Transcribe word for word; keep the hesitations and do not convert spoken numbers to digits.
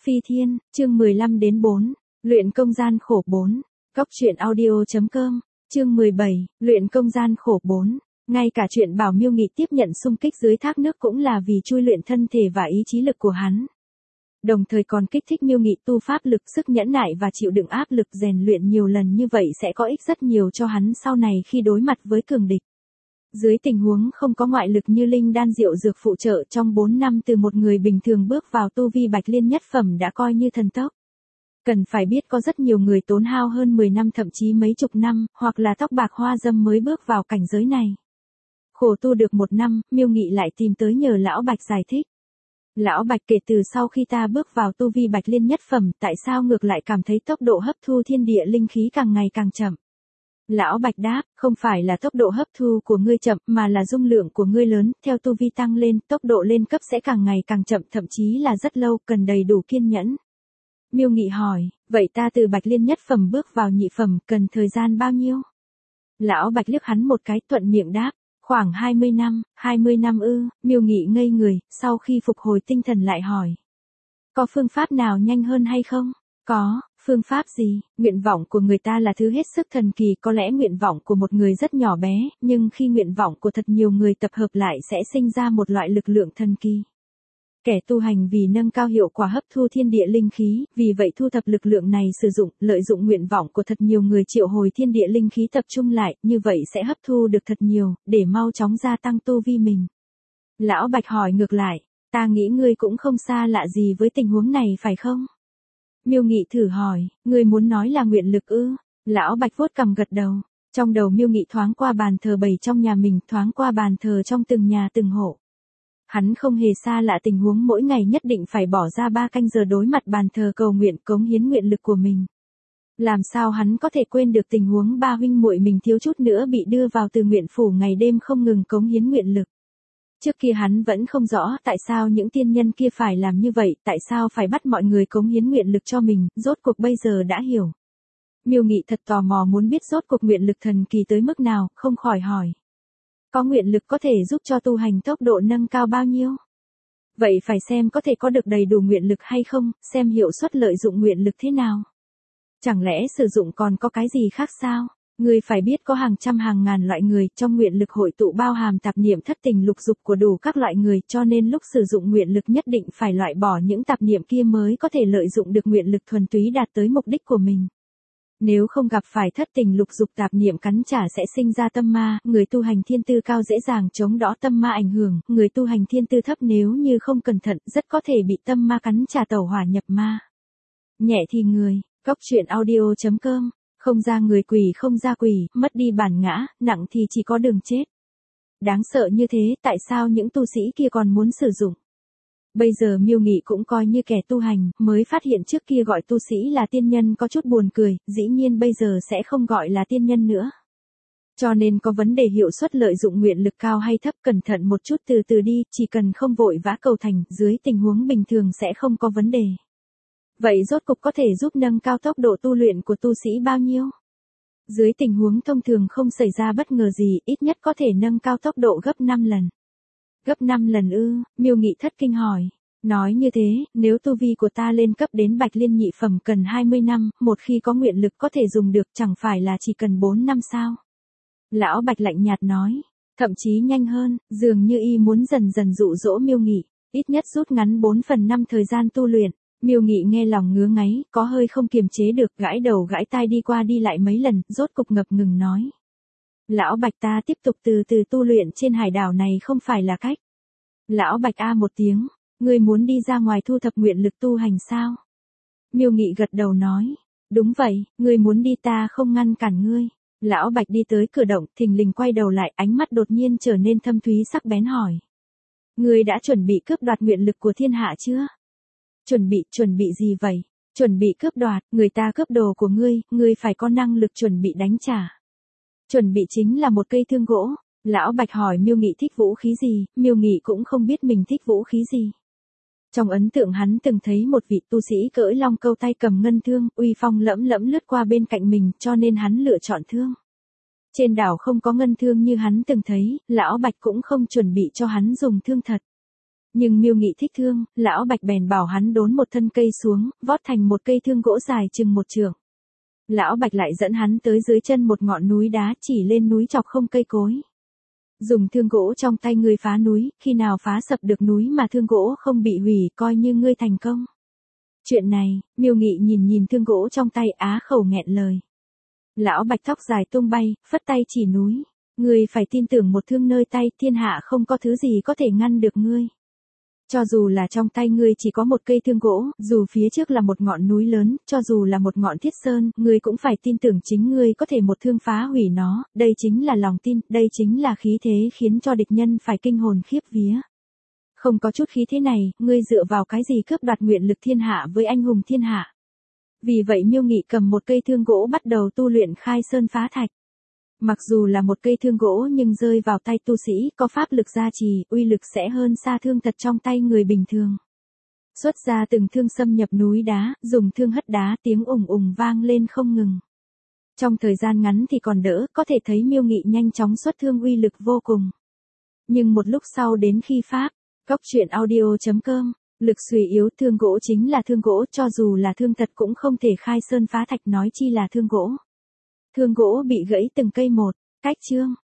Phi Thiên, chương mười lăm đến bốn, luyện công gian khổ bốn, góc truyện audio.com, chương mười bảy, luyện công gian khổ bốn. Ngay cả chuyện bảo Miêu Nghị tiếp nhận xung kích dưới thác nước cũng là vì chui luyện thân thể và ý chí lực của hắn. Đồng thời còn kích thích Miêu Nghị tu pháp lực, sức nhẫn nại và chịu đựng áp lực, rèn luyện nhiều lần như vậy sẽ có ích rất nhiều cho hắn sau này khi đối mặt với cường địch. Dưới tình huống không có ngoại lực như linh đan diệu dược phụ trợ, trong bốn năm từ một người bình thường bước vào tu vi bạch liên nhất phẩm đã coi như thần tốc. Cần phải biết có rất nhiều người tốn hao hơn mười năm thậm chí mấy chục năm, hoặc là tóc bạc hoa dâm mới bước vào cảnh giới này. Khổ tu được một năm, Miêu Nghị lại tìm tới nhờ Lão Bạch giải thích. Lão Bạch kể từ sau khi ta bước vào tu vi bạch liên nhất phẩm, tại sao ngược lại cảm thấy tốc độ hấp thu thiên địa linh khí càng ngày càng chậm? Lão Bạch đáp, không phải là tốc độ hấp thu của ngươi chậm, mà là dung lượng của ngươi lớn, theo tu vi tăng lên, tốc độ lên cấp sẽ càng ngày càng chậm, thậm chí là rất lâu, cần đầy đủ kiên nhẫn. Miêu Nghị hỏi, vậy ta từ bạch liên nhất phẩm bước vào nhị phẩm, cần thời gian bao nhiêu? Lão Bạch liếc hắn một cái, thuận miệng đáp, khoảng hai mươi năm, hai mươi năm ư? Miêu Nghị ngây người, sau khi phục hồi tinh thần lại hỏi. Có phương pháp nào nhanh hơn hay không? Có. Phương pháp gì? Nguyện vọng của người ta là thứ hết sức thần kỳ, có lẽ nguyện vọng của một người rất nhỏ bé, nhưng khi nguyện vọng của thật nhiều người tập hợp lại sẽ sinh ra một loại lực lượng thần kỳ. Kẻ tu hành vì nâng cao hiệu quả hấp thu thiên địa linh khí, vì vậy thu thập lực lượng này sử dụng, lợi dụng nguyện vọng của thật nhiều người triệu hồi thiên địa linh khí tập trung lại, như vậy sẽ hấp thu được thật nhiều, để mau chóng gia tăng tu vi mình. Lão Bạch hỏi ngược lại, ta nghĩ ngươi cũng không xa lạ gì với tình huống này phải không? Miêu Nghị thử hỏi, ngươi muốn nói là nguyện lực ư? Lão Bạch vuốt cằm gật đầu. Trong đầu Miêu Nghị thoáng qua bàn thờ bầy trong nhà mình, thoáng qua bàn thờ trong từng nhà từng hộ. Hắn không hề xa lạ tình huống mỗi ngày nhất định phải bỏ ra ba canh giờ đối mặt bàn thờ cầu nguyện, cống hiến nguyện lực của mình. Làm sao hắn có thể quên được tình huống ba huynh muội mình thiếu chút nữa bị đưa vào từ nguyện phủ ngày đêm không ngừng cống hiến nguyện lực. Trước kia hắn vẫn không rõ tại sao những tiên nhân kia phải làm như vậy, tại sao phải bắt mọi người cống hiến nguyện lực cho mình, rốt cuộc bây giờ đã hiểu. Miêu Nghị thật tò mò muốn biết rốt cuộc nguyện lực thần kỳ tới mức nào, không khỏi hỏi. Có nguyện lực có thể giúp cho tu hành tốc độ nâng cao bao nhiêu? Vậy phải xem có thể có được đầy đủ nguyện lực hay không, xem hiệu suất lợi dụng nguyện lực thế nào. Chẳng lẽ sử dụng còn có cái gì khác sao? Ngươi phải biết có hàng trăm hàng ngàn loại người, trong nguyện lực hội tụ bao hàm tạp niệm thất tình lục dục của đủ các loại người, cho nên lúc sử dụng nguyện lực nhất định phải loại bỏ những tạp niệm kia mới có thể lợi dụng được nguyện lực thuần túy đạt tới mục đích của mình. Nếu không gặp phải thất tình lục dục tạp niệm cắn trả sẽ sinh ra tâm ma, người tu hành thiên tư cao dễ dàng chống đỡ tâm ma ảnh hưởng, người tu hành thiên tư thấp nếu như không cẩn thận rất có thể bị tâm ma cắn trả tẩu hỏa nhập ma. Nhẹ thì người, góc truyện audio.com. Không ra người quỷ không ra quỷ, mất đi bản ngã, nặng thì chỉ có đường chết. Đáng sợ như thế, tại sao những tu sĩ kia còn muốn sử dụng? Bây giờ Miêu Nghị cũng coi như kẻ tu hành, mới phát hiện trước kia gọi tu sĩ là tiên nhân có chút buồn cười, dĩ nhiên bây giờ sẽ không gọi là tiên nhân nữa. Cho nên có vấn đề hiệu suất lợi dụng nguyện lực cao hay thấp, cẩn thận một chút, từ từ đi, chỉ cần không vội vã cầu thành, dưới tình huống bình thường sẽ không có vấn đề. Vậy rốt cục có thể giúp nâng cao tốc độ tu luyện của tu sĩ bao nhiêu? Dưới tình huống thông thường không xảy ra bất ngờ gì, ít nhất có thể nâng cao tốc độ gấp năm lần. Gấp năm lần ư? Miêu Nghị thất kinh hỏi. Nói như thế, nếu tu vi của ta lên cấp đến bạch liên nhị phẩm cần hai mươi năm, một khi có nguyện lực có thể dùng được, chẳng phải là chỉ cần bốn năm sao? Lão Bạch lạnh nhạt nói. Thậm chí nhanh hơn, dường như y muốn dần dần dụ dỗ Miêu Nghị, ít nhất rút ngắn bốn phần năm thời gian tu luyện. Miêu Nghị nghe lòng ngứa ngáy, có hơi không kiềm chế được, gãi đầu gãi tai đi qua đi lại mấy lần, rốt cục ngập ngừng nói. Lão Bạch, ta tiếp tục từ từ tu luyện trên hải đảo này không phải là cách. Lão Bạch a một tiếng, ngươi muốn đi ra ngoài thu thập nguyện lực tu hành sao? Miêu Nghị gật đầu nói, đúng vậy, ngươi muốn đi ta không ngăn cản ngươi. Lão Bạch đi tới cửa động, thình lình quay đầu lại, ánh mắt đột nhiên trở nên thâm thúy sắc bén hỏi. Ngươi đã chuẩn bị cướp đoạt nguyện lực của thiên hạ chưa? Chuẩn bị, chuẩn bị gì vậy? Chuẩn bị cướp đoạt, người ta cướp đồ của ngươi, ngươi phải có năng lực chuẩn bị đánh trả. Chuẩn bị chính là một cây thương gỗ. Lão Bạch hỏi Miêu Nghị thích vũ khí gì, Miêu Nghị cũng không biết mình thích vũ khí gì. Trong ấn tượng hắn từng thấy một vị tu sĩ cưỡi long câu tay cầm ngân thương, uy phong lẫm lẫm lướt qua bên cạnh mình, cho nên hắn lựa chọn thương. Trên đảo không có ngân thương như hắn từng thấy, Lão Bạch cũng không chuẩn bị cho hắn dùng thương thật. Nhưng Miêu Nghị thích thương, lão Bạch bèn bảo hắn đốn một thân cây xuống, vót thành một cây thương gỗ dài chừng một trượng. Lão Bạch lại dẫn hắn tới dưới chân một ngọn núi đá, chỉ lên núi chọc không cây cối. Dùng thương gỗ trong tay ngươi phá núi, khi nào phá sập được núi mà thương gỗ không bị hủy, coi như ngươi thành công. Chuyện này, Miêu Nghị nhìn nhìn thương gỗ trong tay, á khẩu nghẹn lời. Lão Bạch tóc dài tung bay, phất tay chỉ núi. Ngươi phải tin tưởng một thương nơi tay, thiên hạ không có thứ gì có thể ngăn được ngươi. Cho dù là trong tay ngươi chỉ có một cây thương gỗ, dù phía trước là một ngọn núi lớn, cho dù là một ngọn thiết sơn, ngươi cũng phải tin tưởng chính ngươi có thể một thương phá hủy nó, đây chính là lòng tin, đây chính là khí thế khiến cho địch nhân phải kinh hồn khiếp vía. Không có chút khí thế này, ngươi dựa vào cái gì cướp đoạt nguyện lực thiên hạ với anh hùng thiên hạ. Vì vậy Miêu Nghị cầm một cây thương gỗ bắt đầu tu luyện khai sơn phá thạch. Mặc dù là một cây thương gỗ nhưng rơi vào tay tu sĩ có pháp lực gia trì, uy lực sẽ hơn xa thương thật trong tay người bình thường. Xuất ra từng thương xâm nhập núi đá, dùng thương hất đá, tiếng ùng ùng vang lên không ngừng. Trong thời gian ngắn thì còn đỡ, có thể thấy Miêu Nghị nhanh chóng xuất thương uy lực vô cùng. Nhưng một lúc sau đến khi pháp, Cóc truyện audio chấm com, lực suy yếu, thương gỗ chính là thương gỗ, cho dù là thương thật cũng không thể khai sơn phá thạch, nói chi là thương gỗ. Thương gỗ bị gãy từng cây một, cách chương.